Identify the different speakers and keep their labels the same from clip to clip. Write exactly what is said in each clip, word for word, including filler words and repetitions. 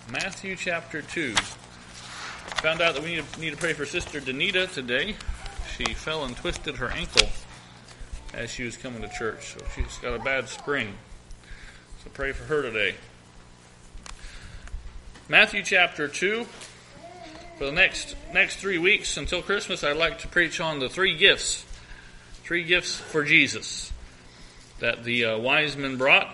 Speaker 1: Matthew chapter two. Found out that we need to, need to pray for Sister Danita today. She fell and twisted her ankle as she was coming to church. So she's got a bad sprain. So pray for her today. Matthew chapter two. For the next next three weeks until Christmas, I'd like to preach on the three gifts. Three gifts for Jesus that the uh, wise men brought.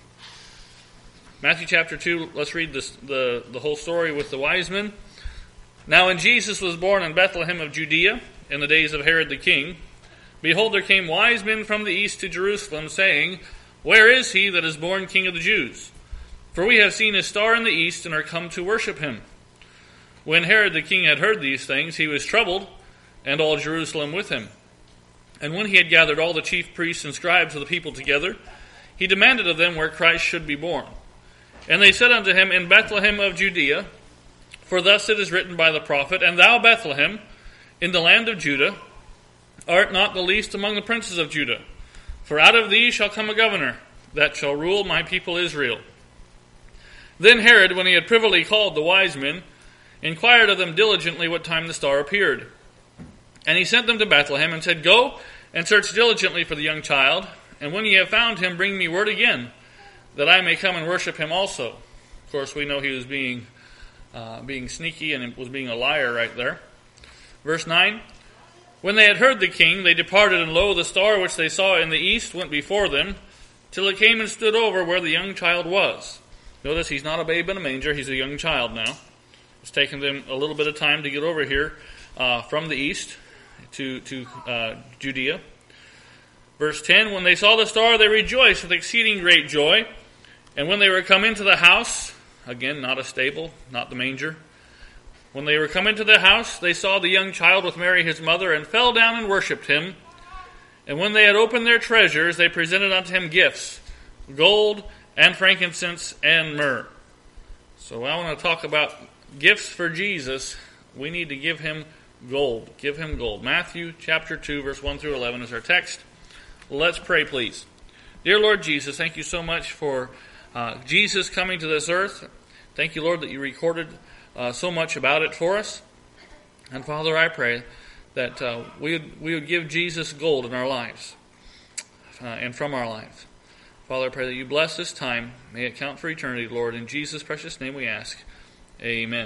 Speaker 1: Matthew chapter two, let's read this, the, the whole story with the wise men. Now when Jesus was born in Bethlehem of Judea, in the days of Herod the king, behold, there came wise men from the east to Jerusalem, saying, Where is he that is born King of the Jews? For we have seen his star in the east, and are come to worship him. When Herod the king had heard these things, he was troubled, and all Jerusalem with him. And when he had gathered all the chief priests and scribes of the people together, he demanded of them where Christ should be born. And they said unto him, In Bethlehem of Judea, for thus it is written by the prophet, And thou, Bethlehem, in the land of Judah, art not the least among the princes of Judah. For out of thee shall come a governor, that shall rule my people Israel. Then Herod, when he had privily called the wise men, inquired of them diligently what time the star appeared. And he sent them to Bethlehem, and said, Go and search diligently for the young child, and when ye have found him, bring me word again, that I may come and worship him also. Of course, we know he was being uh, being sneaky and was being a liar right there. Verse nine, When they had heard the king, they departed, and lo, the star which they saw in the east went before them, till it came and stood over where the young child was. Notice he's not a babe in a manger, he's a young child now. It's taken them a little bit of time to get over here uh, from the east to, to uh, Judea. Verse ten, When they saw the star, they rejoiced with exceeding great joy. And when they were come into the house, again, not a stable, not the manger. When they were come into the house, they saw the young child with Mary his mother, and fell down and worshipped him. And when they had opened their treasures, they presented unto him gifts, gold and frankincense and myrrh. So I want to talk about gifts for Jesus. We need to give him gold. Give him gold. Matthew chapter two, verse one through eleven is our text. Let's pray, please. Dear Lord Jesus, thank you so much for uh, Jesus coming to this earth. Thank you, Lord, that you recorded uh, so much about it for us. And Father, I pray that uh, we, would, we would give Jesus gold in our lives uh, and from our lives. Father, I pray that you bless this time. May it count for eternity, Lord. In Jesus' precious name we ask. Amen.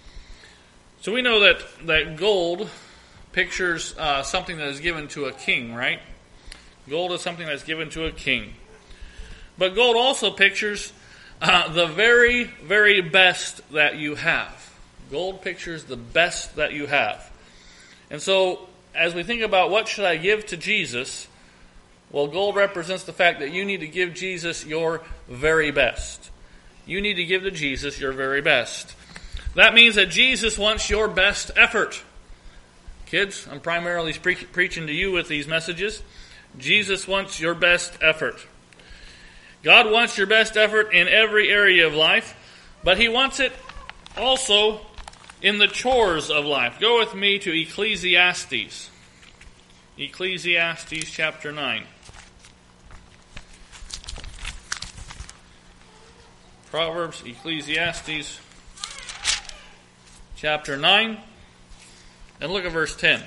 Speaker 1: So we know that, that gold pictures uh, something that is given to a king, right? Gold is something that's given to a king. But gold also pictures uh, the very, very best that you have. Gold pictures the best that you have. And so, as we think about what should I give to Jesus, well, gold represents the fact that you need to give Jesus your very best. You need to give to Jesus your very best. That means that Jesus wants your best effort. Kids, I'm primarily pre- preaching to you with these messages. Jesus wants your best effort. God wants your best effort in every area of life, but he wants it also in the chores of life. Go with me to Ecclesiastes. Ecclesiastes chapter nine. Proverbs, Ecclesiastes chapter nine, and look at verse ten.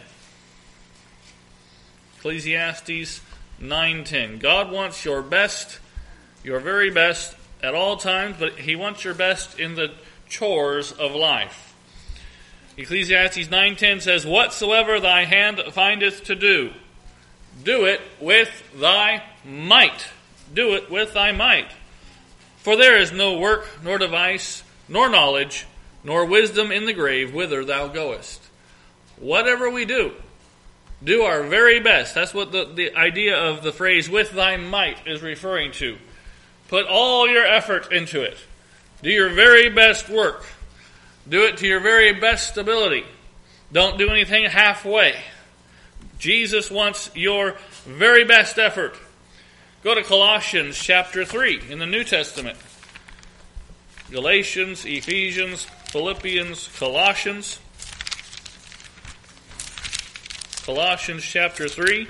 Speaker 1: Ecclesiastes nine ten. God wants your best, your very best at all times, but he wants your best in the chores of life. Ecclesiastes nine ten says, Whatsoever thy hand findeth to do, do it with thy might. Do it with thy might. For there is no work, nor device, nor knowledge, nor wisdom in the grave whither thou goest. Whatever we do, do our very best. That's what the, the idea of the phrase, with thy might, is referring to. Put all your effort into it. Do your very best work. Do it to your very best ability. Don't do anything halfway. Jesus wants your very best effort. Go to Colossians chapter three in the New Testament. Galatians, Ephesians, Philippians, Colossians. Colossians chapter three.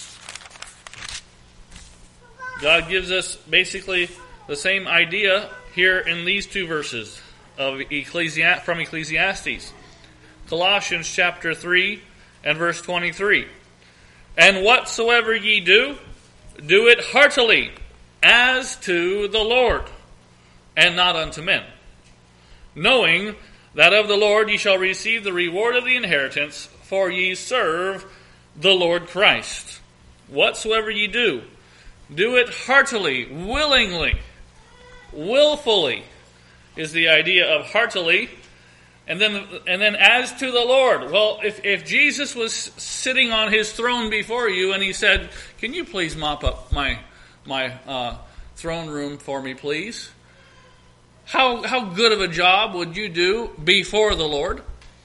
Speaker 1: God gives us basically the same idea here in these two verses of Ecclesi- from Ecclesiastes. Colossians chapter three and verse twenty-three. And whatsoever ye do, do it heartily, as to the Lord, and not unto men, knowing that of the Lord ye shall receive the reward of the inheritance, for ye serve the Lord Christ. Whatsoever ye do, do it heartily, willingly, willfully, is the idea of heartily. And then, and then as to the Lord. Well, if, if Jesus was sitting on his throne before you and he said, can you please mop up my my uh, throne room for me, please? How how good of a job would you do before the Lord?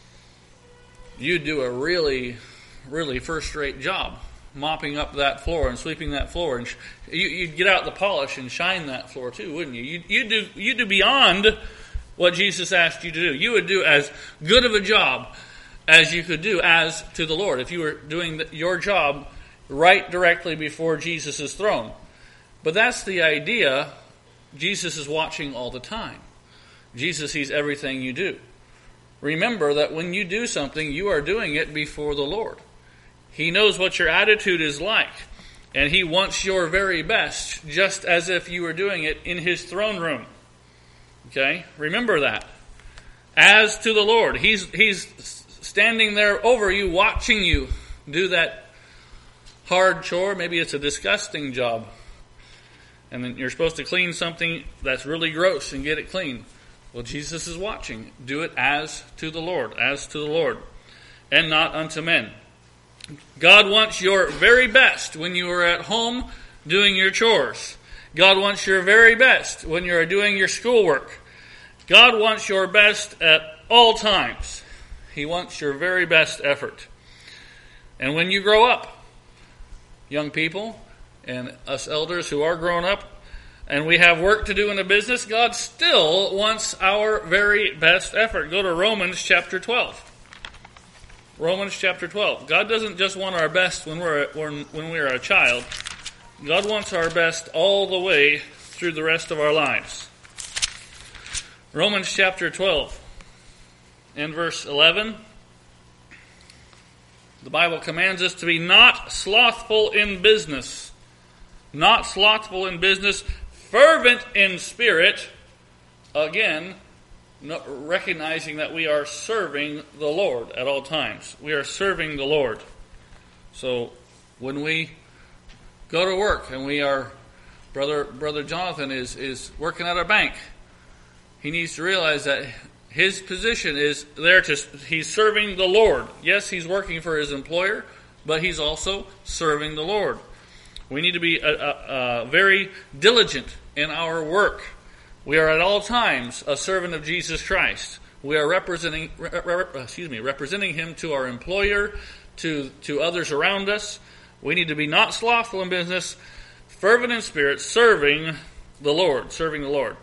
Speaker 1: You'd do a really, really first-rate job mopping up that floor and sweeping that floor. And sh- you, you'd get out the polish and shine that floor too, wouldn't you? You'd, you'd, do, you'd do beyond what Jesus asked you to do. You would do as good of a job as you could do as to the Lord if you were doing the, your job right directly before Jesus' throne. But that's the idea. Jesus is watching all the time. Jesus sees everything you do. Remember that when you do something, you are doing it before the Lord. He knows what your attitude is like, and he wants your very best, just as if you were doing it in his throne room. Okay? Remember that. As to the Lord, he's he's standing there over you, watching you do that hard chore. Maybe it's a disgusting job. And then you're supposed to clean something that's really gross and get it clean. Well, Jesus is watching. Do it as to the Lord, as to the Lord, and not unto men. God wants your very best when you are at home doing your chores. God wants your very best when you are doing your schoolwork. God wants your best at all times. He wants your very best effort. And when you grow up, young people and us elders who are grown up, and we have work to do in a business, God still wants our very best effort. Go to Romans chapter twelve. Romans chapter twelve. God doesn't just want our best when we're when, when we're a child. God wants our best all the way through the rest of our lives. Romans chapter twelve and verse eleven. The Bible commands us to be not slothful in business. Not slothful in business, fervent in spirit. Again, recognizing that we are serving the Lord at all times. We are serving the Lord. So when we go to work and we are, brother brother Jonathan is, is working at a bank, he needs to realize that his position is there to, he's serving the Lord. Yes, he's working for his employer, but he's also serving the Lord. We need to be a, a, a very diligent in our work. We are at all times a servant of Jesus Christ. We are representing, re, re, excuse me, representing him to our employer, to, to others around us. We need to be not slothful in business, fervent in spirit, serving the Lord, serving the Lord.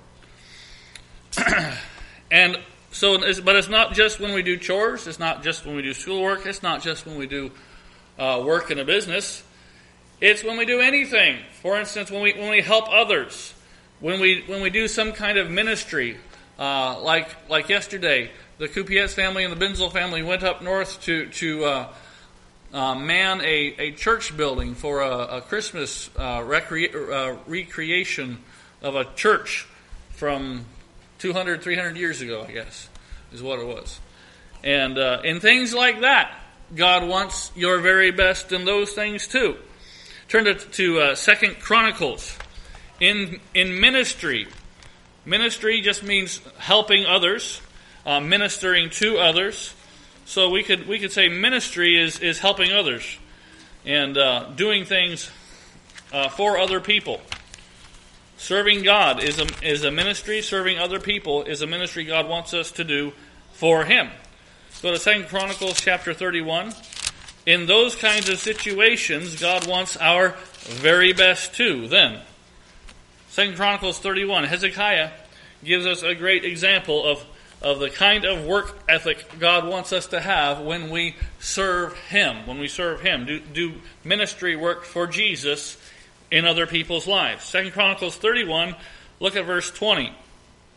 Speaker 1: And so, but it's not just when we do chores. It's not just when we do schoolwork. It's not just when we do uh, work in a business. It's when we do anything. For instance, when we when we help others, when we when we do some kind of ministry, uh, like like yesterday, the Kupietz family and the Binzel family went up north to to uh, uh, man a, a church building for a, a Christmas uh, recre- uh, recreation of a church from two hundred, three hundred years ago, I guess, is what it was. And uh, in things like that, God wants your very best in those things too. Turn to, to uh, Second Chronicles. In in ministry, ministry just means helping others, uh, ministering to others. So we could we could say ministry is, is helping others and uh, doing things uh, for other people. Serving God is a is a ministry. Serving other people is a ministry God wants us to do for Him. Go to Second Chronicles chapter thirty-one. In those kinds of situations, God wants our very best too. Then, Second Chronicles thirty-one, Hezekiah gives us a great example of, of the kind of work ethic God wants us to have when we serve Him. When we serve Him, do, do ministry work for Jesus in other people's lives. Second Chronicles thirty-one, look at verse twenty.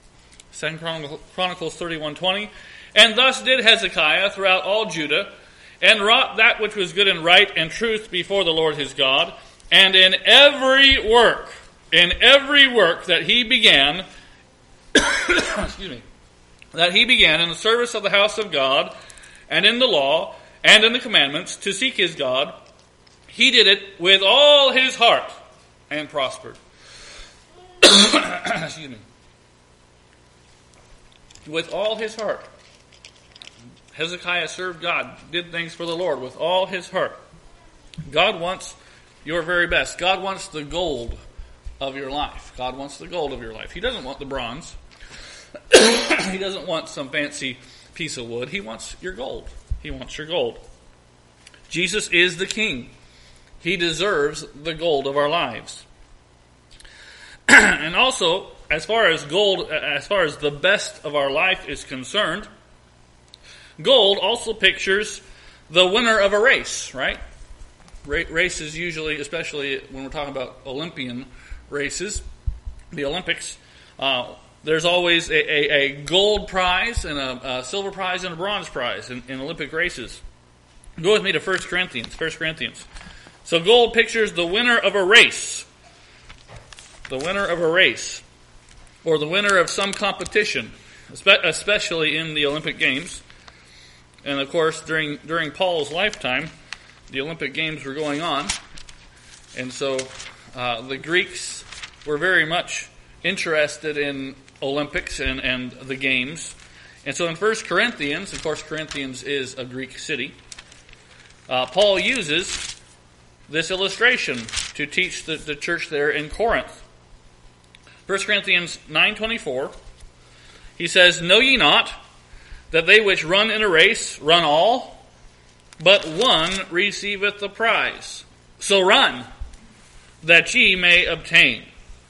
Speaker 1: Second Chronicles thirty-one twenty. And thus did Hezekiah throughout all Judah, and wrought that which was good and right and truth before the Lord his God, and in every work, in every work that he began, excuse me, that he began in the service of the house of God, and in the law, and in the commandments, to seek his God, he did it with all his heart, and prospered. Excuse me. With all his heart. Hezekiah served God, did things for the Lord with all his heart. God wants your very best. God wants the gold of your life. God wants the gold of your life. He doesn't want the bronze. He doesn't want some fancy piece of wood. He wants your gold. He wants your gold. Jesus is the King. He deserves the gold of our lives. And also, as far as gold, as far as the best of our life is concerned, gold also pictures the winner of a race, right? Races usually, especially when we're talking about Olympian races, the Olympics, uh, there's always a, a, a gold prize and a, a silver prize and a bronze prize in, in Olympic races. Go with me to First Corinthians. First Corinthians. So gold pictures the winner of a race. The winner of a race. Or the winner of some competition, especially in the Olympic Games. And of course, during during Paul's lifetime, the Olympic Games were going on. And so uh, the Greeks were very much interested in Olympics and, and the games. And so in First Corinthians, of course Corinthians is a Greek city, uh, Paul uses this illustration to teach the, the church there in Corinth. First Corinthians nine twenty-four, he says, Know ye not that they which run in a race run all, but one receiveth the prize? So run, that ye may obtain.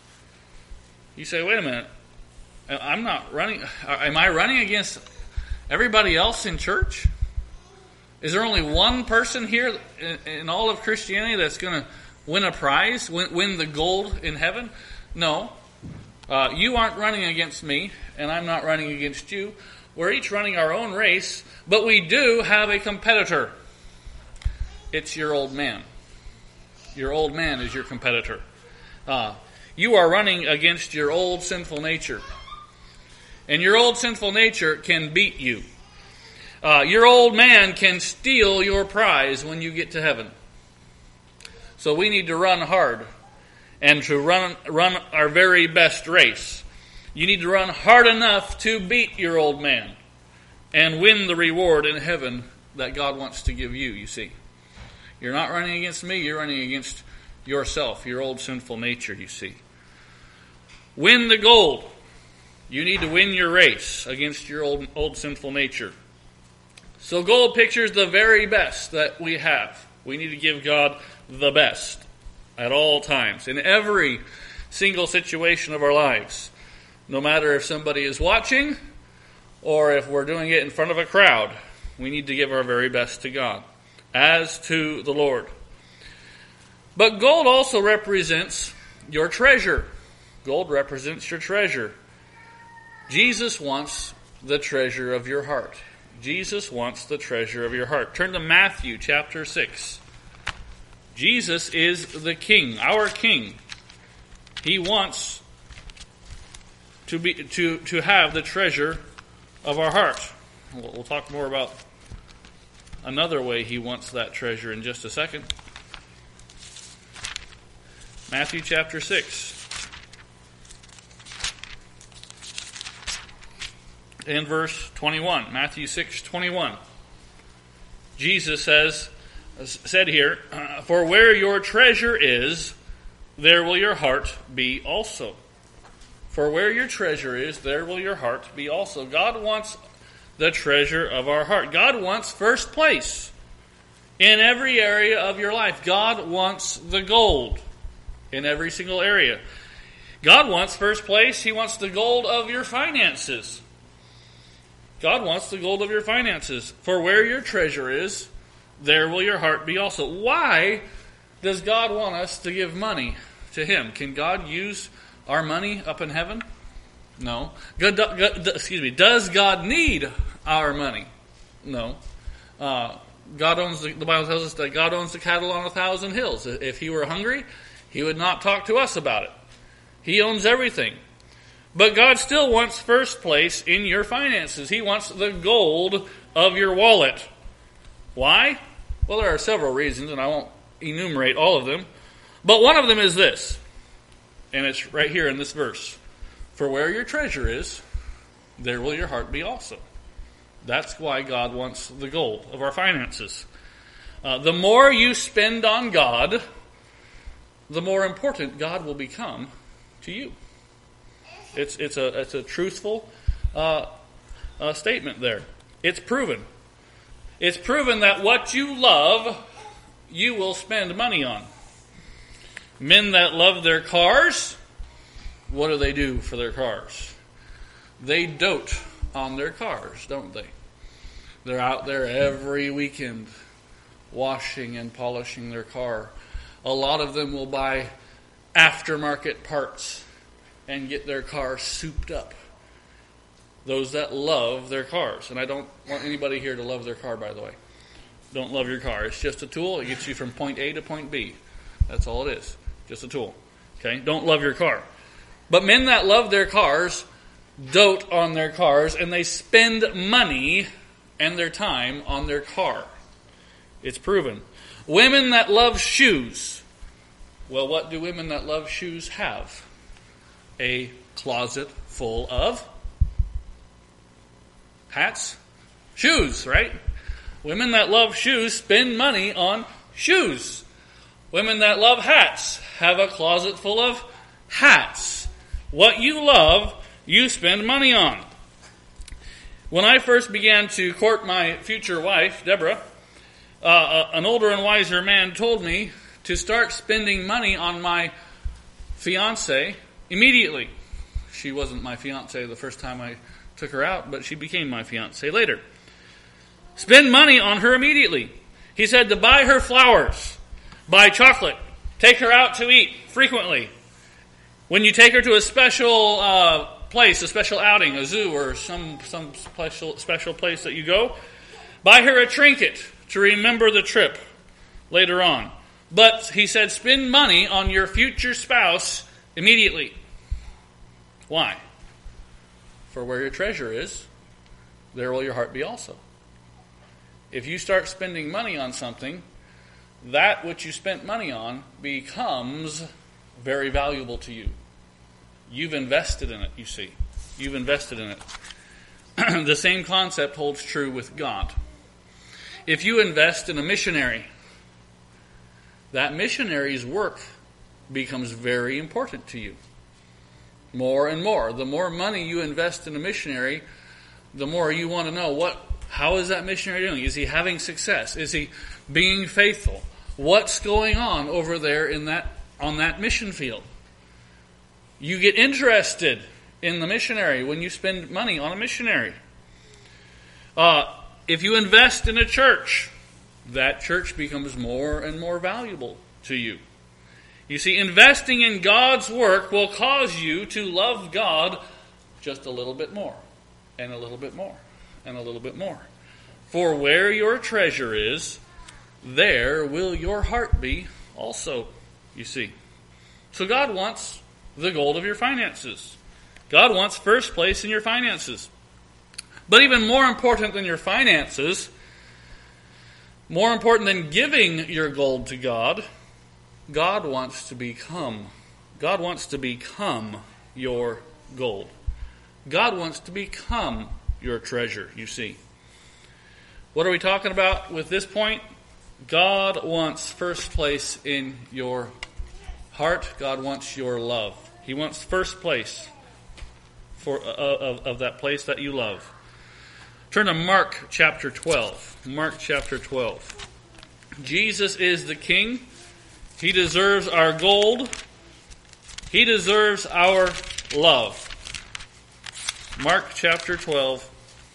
Speaker 1: You say, wait a minute, I'm not running, am I running against everybody else in church? Is there only one person here in, in all of Christianity that's going to win a prize, win, win the gold in heaven? No. Uh, you aren't running against me, and I'm not running against you. We're each running our own race, but we do have a competitor. It's your old man. Your old man is your competitor. Uh, you are running against your old sinful nature. And your old sinful nature can beat you. Uh, your old man can steal your prize when you get to heaven. So we need to run hard and to run run our very best race. You need to run hard enough to beat your old man and win the reward in heaven that God wants to give you, you see. You're not running against me, you're running against yourself, your old sinful nature, you see. Win the gold. You need to win your race against your old, old sinful nature. So gold pictures the very best that we have. We need to give God the best at all times, in every single situation of our lives. No matter if somebody is watching or if we're doing it in front of a crowd, we need to give our very best to God, as to the Lord. But gold also represents your treasure. Gold represents your treasure. Jesus wants the treasure of your heart. Jesus wants the treasure of your heart. Turn to Matthew chapter six. Jesus is the King, our King. He wants to be to, to have the treasure of our heart. We'll, we'll talk more about another way he wants that treasure in just a second. Matthew chapter six. In verse twenty-one. Matthew six twenty-one. Jesus says, said here, For where your treasure is, there will your heart be also. For where your treasure is, there will your heart be also. God wants the treasure of our heart. God wants first place in every area of your life. God wants the gold in every single area. God wants first place. He wants the gold of your finances. God wants the gold of your finances. For where your treasure is, there will your heart be also. Why does God want us to give money to Him? Can God use our money up in heaven? No. God, God, excuse me. Does God need our money? No. Uh, God owns the, the Bible tells us that God owns the cattle on a thousand hills. If he were hungry, he would not talk to us about it. He owns everything. But God still wants first place in your finances. He wants the gold of your wallet. Why? Well, there are several reasons, and I won't enumerate all of them. But one of them is this, and it's right here in this verse. For where your treasure is, there will your heart be also. That's why God wants the gold of our finances. Uh, the more you spend on God, the more important God will become to you. It's it's a it's a truthful uh, uh, statement there. It's proven. It's proven that what you love, you will spend money on. Men that love their cars, what do they do for their cars? They dote on their cars, don't they? They're out there every weekend washing and polishing their car. A lot of them will buy aftermarket parts and get their car souped up. Those that love their cars. And I don't want anybody here to love their car, by the way. Don't love your car. It's just a tool. It gets you from point A to point B. That's all it is. Just a tool. Okay? Don't love your car. But men that love their cars dote on their cars, and they spend money and their time on their car. It's proven. Women that love shoes. Well, what do women that love shoes have? A closet full of hats, shoes, right? Women that love shoes spend money on shoes. Women that love hats have a closet full of hats. What you love, you spend money on. When I first began to court my future wife, Deborah, uh, an older and wiser man told me to start spending money on my fiancée immediately. She wasn't my fiancée the first time I took her out, but she became my fiancée later. Spend money on her immediately. He said to buy her flowers, buy chocolate, take her out to eat frequently. When you take her to a special uh, place, a special outing, a zoo, or some some special special place that you go, buy her a trinket to remember the trip later on. But he said, spend money on your future spouse immediately. Why? For where your treasure is, there will your heart be also. If you start spending money on something, that which you spent money on becomes very valuable to you. You've invested in it, you see. You've invested in it. The same concept holds true with God. If you invest in a missionary, that missionary's work becomes very important to you. More and more. The more money you invest in a missionary, the more you want to know, what, how is that missionary doing? Is he having success? Is he being faithful? What's going on over there in that on that mission field? You get interested in the missionary when you spend money on a missionary. Uh, if you invest in a church, that church becomes more and more valuable to you. You see, investing in God's work will cause you to love God just a little bit more, and a little bit more, and a little bit more. For where your treasure is, there will your heart be also, you see. So God wants the gold of your finances. God wants first place in your finances. But even more important than your finances, more important than giving your gold to God, God wants to become, God wants to become your gold. God wants to become your treasure, you see. What are we talking about with this point? God wants first place in your heart. God wants your love. He wants first place for uh, of, of that place that you love. Turn to Mark chapter twelve. Mark chapter twelve. Jesus is the King. He deserves our gold. He deserves our love. Mark chapter twelve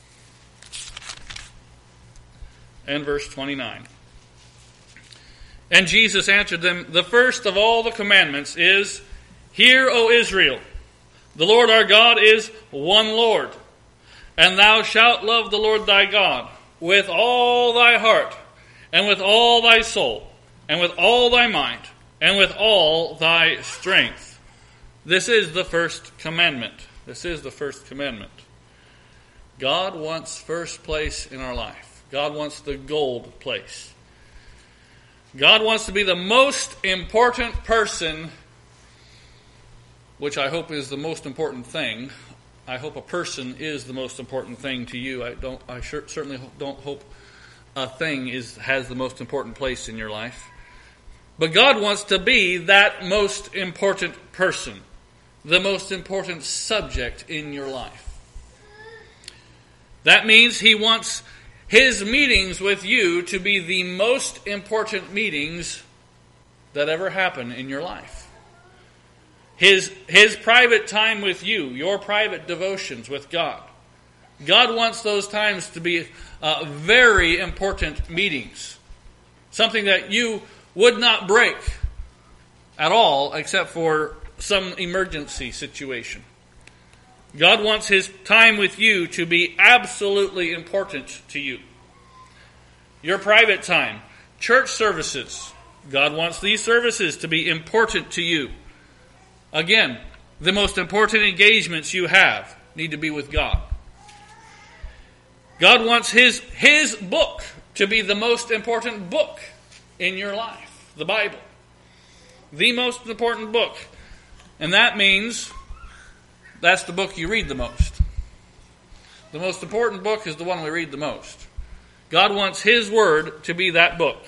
Speaker 1: and verse twenty-nine. And Jesus answered them, the first of all the commandments is, Hear, O Israel, The Lord our God is one Lord. And thou shalt love the Lord thy God with all thy heart, and with all thy soul, and with all thy mind, and with all thy strength. This is the first commandment. This is the first commandment. God wants first place in our life. God wants the gold place. God wants to be the most important person, which I hope is the most important thing. I hope a person is the most important thing to you. I don't. I sure, certainly don't hope a thing is has the most important place in your life. But God wants to be that most important person, the most important subject in your life. That means He wants His meetings with you to be the most important meetings that ever happen in your life. His, his private time with you, your private devotions with God. God wants those times to be uh, very important meetings. Something that you would not break at all except for some emergency situation. God wants His time with you to be absolutely important to you. Your private time, church services. God wants these services to be important to you. Again, the most important engagements you have need to be with God. God wants His, His book to be the most important book in your life, the Bible. The most important book. And that means that's the book you read the most. The most important book is the one we read the most. God wants His Word to be that book.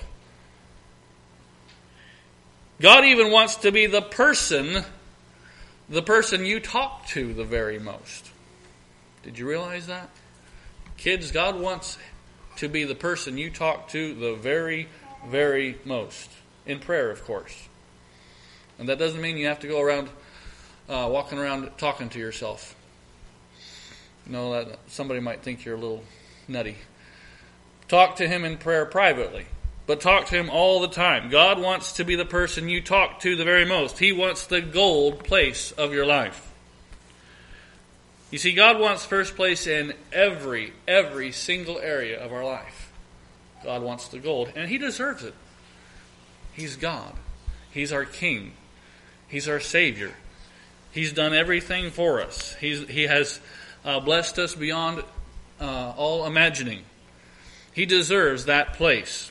Speaker 1: God even wants to be the person The person you talk to the very most. Did you realize that? Kids, God wants to be the person you talk to the very, very most. In prayer, of course. And that doesn't mean you have to go around, uh, walking around talking to yourself. You know, that somebody might think you're a little nutty. Talk to Him in prayer privately. But talk to Him all the time. God wants to be the person you talk to the very most. He wants the gold place of your life. You see, God wants first place in every, every single area of our life. God wants the gold, and He deserves it. He's God. He's our King. He's our Savior. He's done everything for us. He's, he has uh, blessed us beyond uh, all imagining. He deserves that place.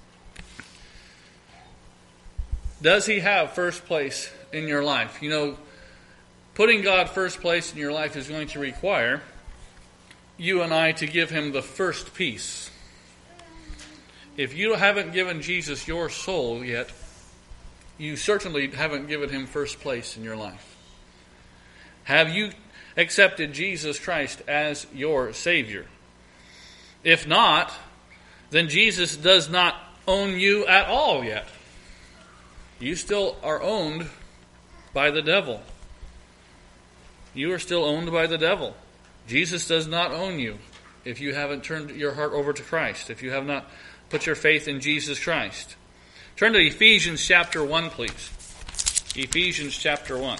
Speaker 1: Does He have first place in your life? You know, putting God first place in your life is going to require you and I to give Him the first piece. If you haven't given Jesus your soul yet, you certainly haven't given Him first place in your life. Have you accepted Jesus Christ as your Savior? If not, then Jesus does not own you at all yet. You still are owned by the devil. You are still owned by the devil. Jesus does not own you if you haven't turned your heart over to Christ, if you have not put your faith in Jesus Christ. Turn to Ephesians chapter one, please. Ephesians chapter one.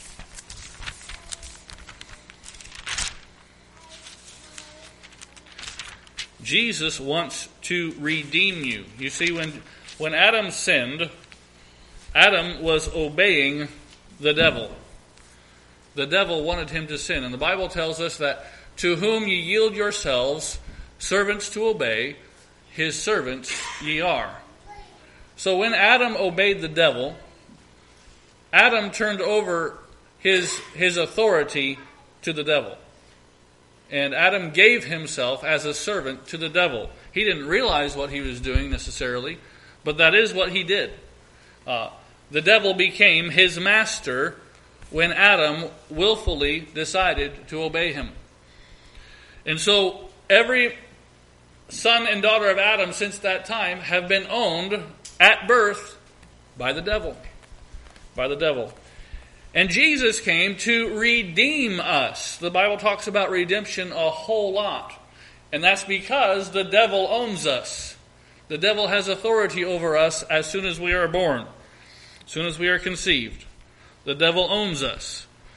Speaker 1: Jesus wants to redeem you. You see, when, when Adam sinned, Adam was obeying the devil. The devil wanted him to sin. And the Bible tells us that to whom ye yield yourselves, servants to obey, his servants ye are. So when Adam obeyed the devil, Adam turned over his, his authority to the devil. And Adam gave himself as a servant to the devil. He didn't realize what he was doing necessarily, but that is what he did. Uh, the devil became his master when Adam willfully decided to obey him. And so every son and daughter of Adam since that time have been owned at birth by the devil. By the devil. And Jesus came to redeem us. The Bible talks about redemption a whole lot. And that's because the devil owns us. The devil has authority over us as soon as we are born. As soon as we are conceived. The devil owns us.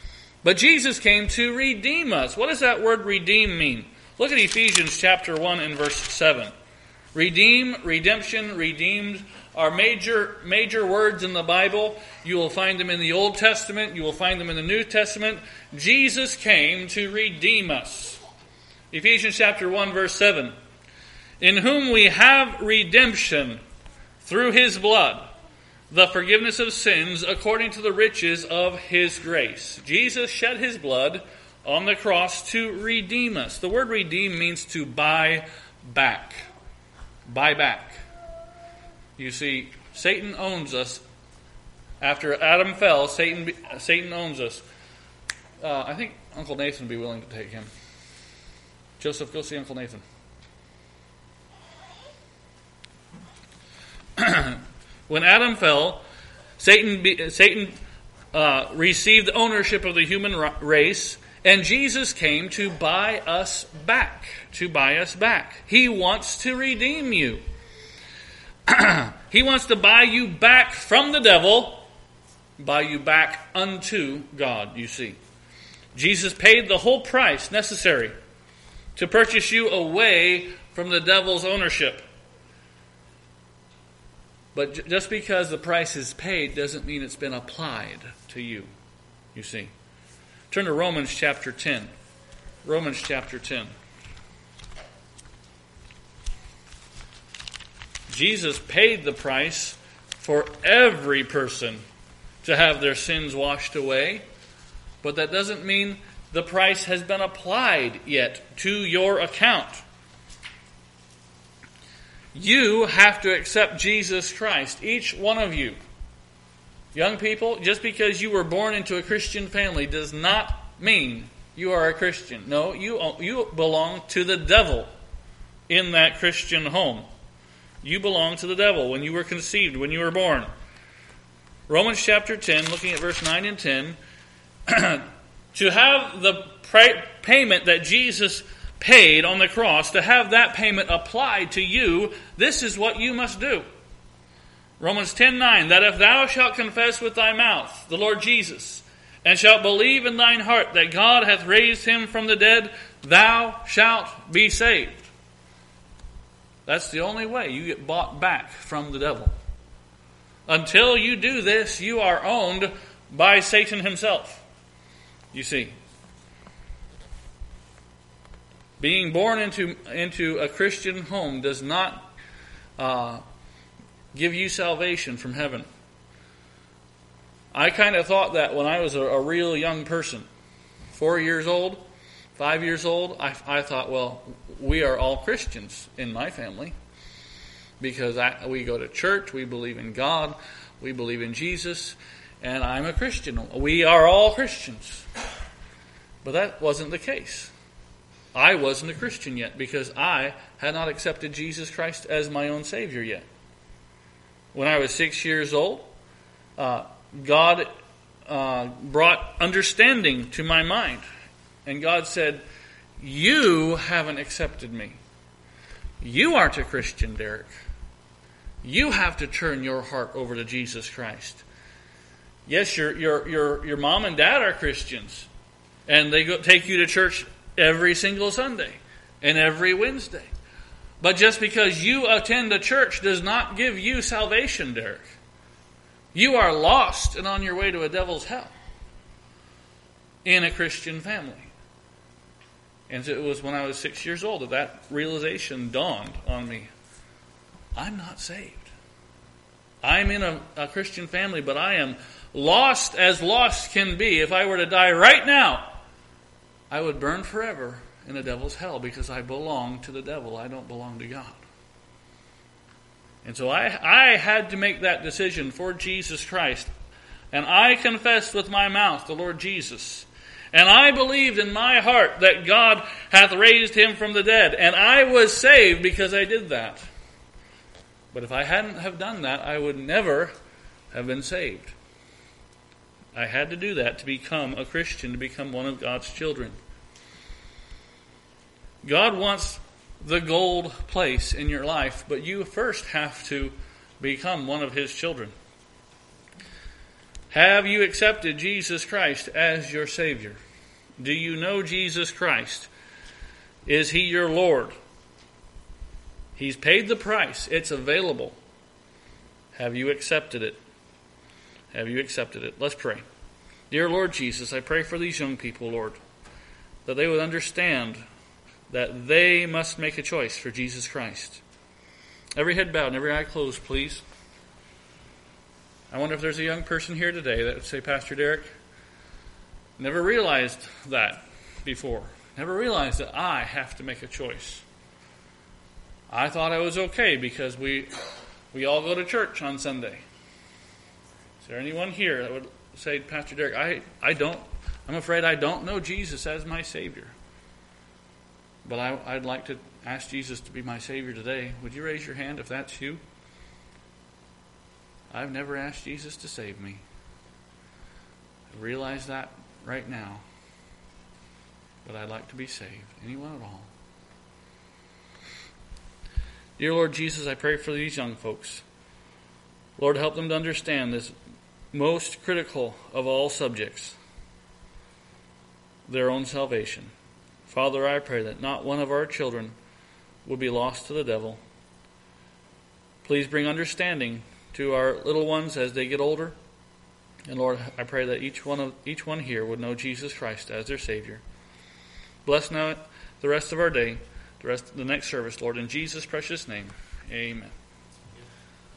Speaker 1: But Jesus came to redeem us. What does that word redeem mean? Look at Ephesians chapter one and verse seven. Redeem, redemption, redeemed are major major words in the Bible. You will find them in the Old Testament. You will find them in the New Testament. Jesus came to redeem us. Ephesians chapter one verse seven. In whom we have redemption through his blood, the forgiveness of sins according to the riches of his grace. Jesus shed his blood on the cross to redeem us. The word redeem means to buy back. Buy back. You see, Satan owns us. After Adam fell, Satan Satan owns us. Uh, I think Uncle Nathan would be willing to take him. Joseph, go see Uncle Nathan. When Adam fell, Satan be, Satan uh, received ownership of the human race, and Jesus came to buy us back. To buy us back. He wants to redeem you. He wants to buy you back from the devil, buy you back unto God, you see. Jesus paid the whole price necessary to purchase you away from the devil's ownership. But j- just because the price is paid doesn't mean it's been applied to you, you see. Turn to Romans chapter ten. Romans chapter ten. Jesus paid the price for every person to have their sins washed away, but that doesn't mean the price has been applied yet to your account. You have to accept Jesus Christ, each one of you. Young people, just because you were born into a Christian family does not mean you are a Christian. No, you, you belong to the devil in that Christian home. You belong to the devil when you were conceived, when you were born. Romans chapter ten, looking at verse nine and ten, to have the payment that Jesus paid on the cross, to have that payment applied to you, this is what you must do. Romans ten nine, that if thou shalt confess with thy mouth the Lord Jesus, and shalt believe in thine heart that God hath raised him from the dead, thou shalt be saved. That's the only way you get bought back from the devil. Until you do this, you are owned by Satan himself. You see. Being born into, into a Christian home does not uh, give you salvation from heaven. I kind of thought that when I was a, a real young person. Four years old, five years old, I, I thought, well, we are all Christians in my family. Because I, we go to church, we believe in God, we believe in Jesus, and I'm a Christian. We are all Christians. But that wasn't the case. I wasn't a Christian yet because I had not accepted Jesus Christ as my own Savior yet. When I was six years old, uh, God uh, brought understanding to my mind. And God said, you haven't accepted me. You aren't a Christian, Derek. You have to turn your heart over to Jesus Christ. Yes, your your your your mom and dad are Christians, and they go take you to church every single Sunday and every Wednesday. But just because you attend a church does not give you salvation, Derek. You are lost and on your way to a devil's hell in a Christian family. And it was when I was six years old that that realization dawned on me. I'm not saved. I'm in a, a Christian family, but I am lost as lost can be. If I were to die right now, I would burn forever in the devil's hell because I belong to the devil. I don't belong to God. And so I, I had to make that decision for Jesus Christ. And I confessed with my mouth the Lord Jesus. And I believed in my heart that God hath raised him from the dead. And I was saved because I did that. But if I hadn't have done that, I would never have been saved. I had to do that to become a Christian, to become one of God's children. God wants the gold place in your life, but you first have to become one of his children. Have you accepted Jesus Christ as your Savior? Do you know Jesus Christ? Is He your Lord? He's paid the price. It's available. Have you accepted it? Have you accepted it? Let's pray. Dear Lord Jesus, I pray for these young people, Lord, that they would understand that they must make a choice for Jesus Christ. Every head bowed and every eye closed, please. I wonder if there's a young person here today that would say, Pastor Derek, never realized that before. Never realized that I have to make a choice. I thought I was okay because we we all go to church on Sunday. Is there anyone here that would say, Pastor Derek, I, I don't, I'm afraid I don't know Jesus as my Savior. But I, I'd like to ask Jesus to be my Savior today. Would you raise your hand if that's you? I've never asked Jesus to save me. I realize that right now. But I'd like to be saved. Anyone at all? Dear Lord Jesus, I pray for these young folks. Lord, help them to understand this most critical of all subjects, their own salvation. Father, I pray that not one of our children will be lost to the devil. Please bring understanding to our little ones as they get older. And Lord, I pray that each one of each one here would know Jesus Christ as their Savior. Bless now the rest of our day, the rest of the next service, Lord, in Jesus' precious name. Amen.